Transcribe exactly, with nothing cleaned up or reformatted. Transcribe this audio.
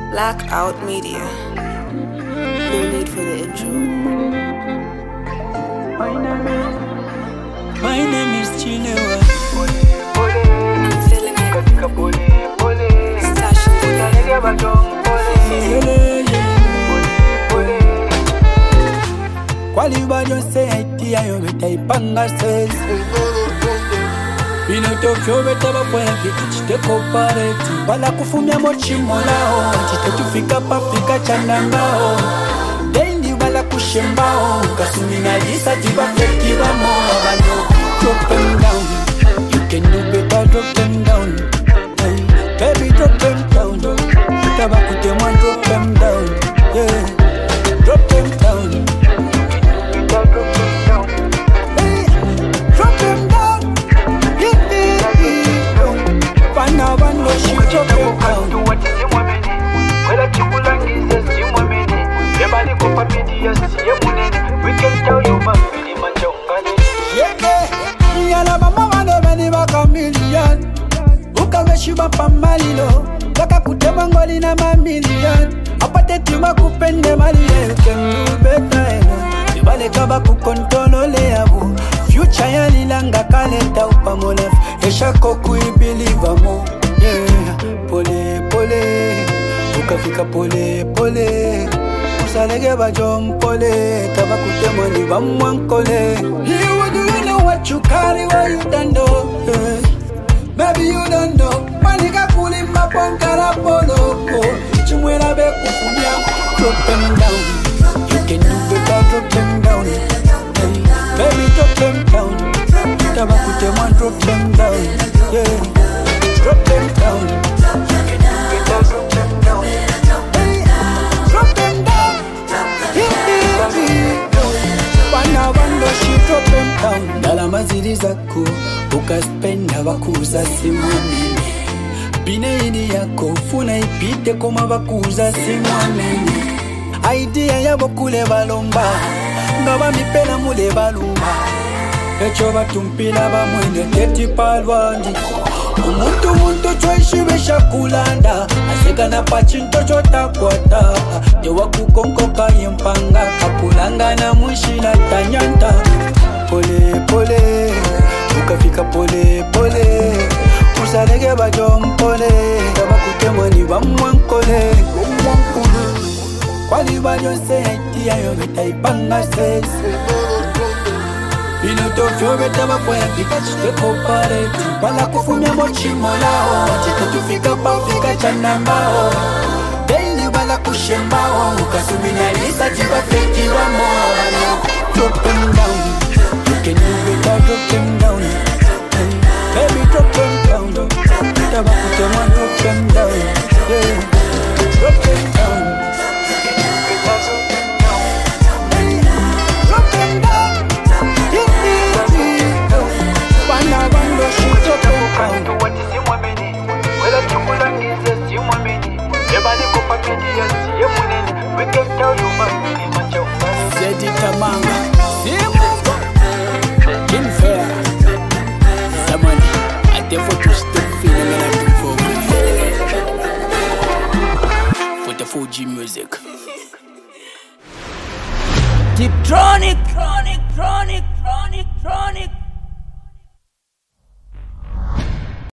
Blackout Media. No need for the intro. My name is, my name is Chinewa. I'm feeling it. Stash Kwali bajo se haiti ayo beta ipanga says Bino tokyo beta bapwengi Chite kopareti Bala kufumia mochi molao Chite tufika pafika chanangao Dendi bala kushembao Kasumina jisa tiba feki bamo Abanyo drop them down You can do better drop them down hey, baby drop them down Tabakute mwan drop them down Yeah Drop them down Drop them down. Hey, drop them down. Yeah, yeah, yeah. Pana bando she drop them down. We can tell you man, yeah, yeah. Yala mama wane meni baka million. Uka meshiba pa malilo. Kaka kutema ngoli na ma million. Apate tima kupende mali. You can do better. Bale kaba kukontrole yabu Future ya lilanga kaleta upamolef Eshako kuibiliva mo Yeah, pole pole Ukafika pole pole Usalege bajom pole Kaba kutemani bamwankole You do you know what you carry what you don't know yeah. Maybe you don't know Manika kulimba ponkara polo Chumwela be kufunya Drop them down You can do better, drop them down. Hey, baby, drop them down. Tabakute man, drop them down. Yeah, drop them down. You can do better, drop them down. Hey, drop them down. Yeah, yeah, yeah. Wana wando she drop them down. Dala maziri zako, ukaspenda bakuza simwamini. Bine ini yako, funa ipite koma bakuza simwamini. Idea yabo kule balomba Ngaba mipela mule balumba Echo batumpila ba mwende teti palwandi Umuntu muntu choishiwe shakulanda Aseka na pachinto chota kwata Yewa kukonkoka yempanga Kapulanga na mwishila tanyanta Pole pole Ukafika pole pole Usalege bajom pole Kaba kutemani bamwankole Kwali bajo se haiti ayo beta ipanga says Bino tokyo beta bapwaya fika chite kopareti Bala kufumia mochi molao Chite tufika pafika chanambao Daily bala kushembao Kasumina lisa jiba feki wamo Drop them down You can do better, drop them down hey, baby drop them down Tabakute man drop them down yeah. Drop them down four G music. Deep Tronic, Tronic, Tronic, Tronic, Tronic.